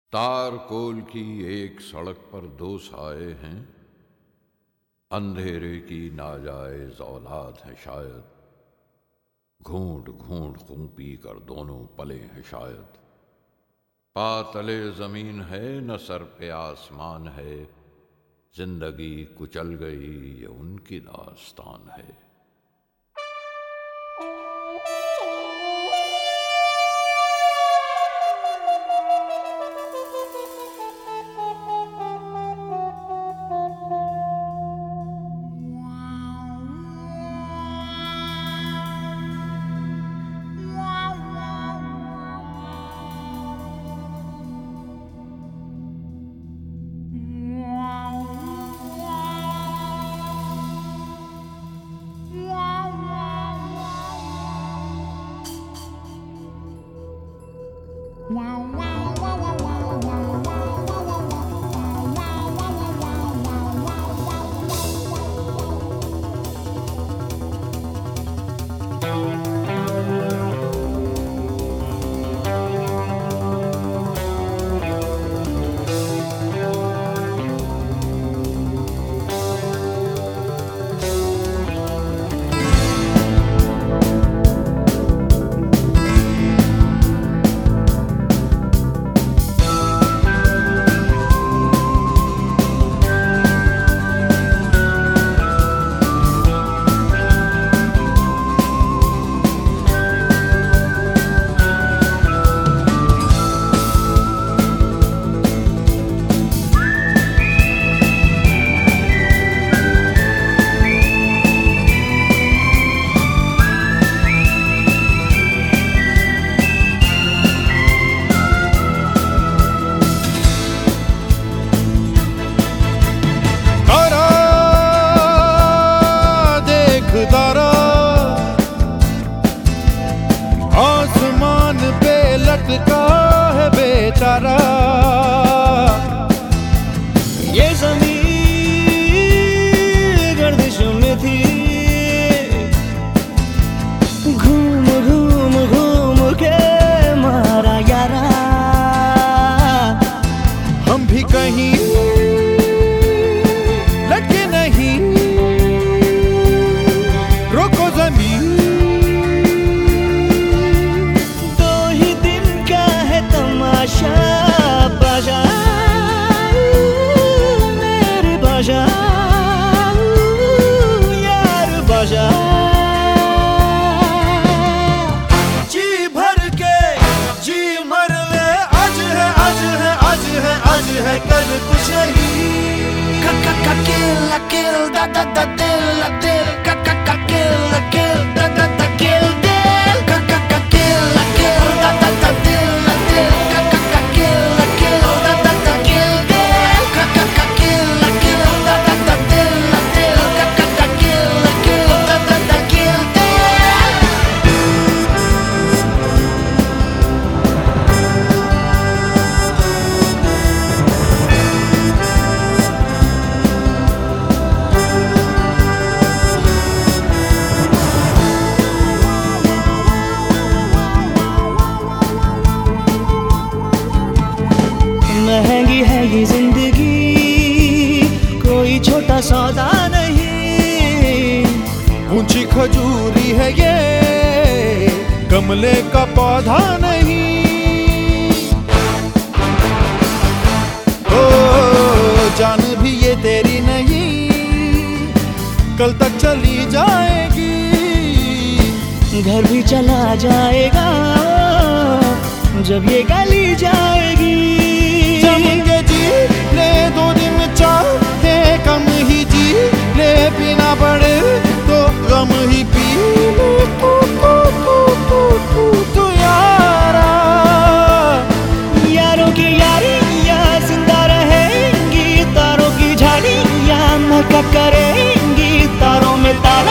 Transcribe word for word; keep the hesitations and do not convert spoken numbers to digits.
तारकोल की एक सड़क पर दो साए हैं, अंधेरे की नाजायज औलाद है शायद। घूंट घूंट खूं पी कर दोनों पले हैं शायद। पातले जमीन है न सर पे आसमान है, जिंदगी कुचल गई ये उनकी दास्तान है। आसमान पे लटका है बेचारा, ये ज़मीन गर्दिश में थी। घूम घूम घूम के मारा यारा, हम भी कहीं लटके नहीं। रोको ज़मीन, बाजा मेरे बाजा यार बाजा। जी भर के जी मर ले, आज है आज है आज है आज है कल कुछ नहीं। किल किल दा दा दा दिल दिल किल किल दा दा दा किल दिल किल किल दा दा दा दिल दिल। महंगी है ये जिंदगी, कोई छोटा सौदा नहीं। ऊंची खजूरी है ये, गमले का पौधा नहीं। ओ जान भी ये तेरी नहीं, कल तक चली जाएगी। घर भी चला जाएगा जब ये गली जाएगी। जी ले दो दिन चाहे कम ही जी ले, पीना पड़े तो गम ही पी ले। तू तू तू तू तू तू यारा, यारों की यारियां जिंदा रहेंगी। तारों की झाड़ियां महका करेंगी, तारों में तारा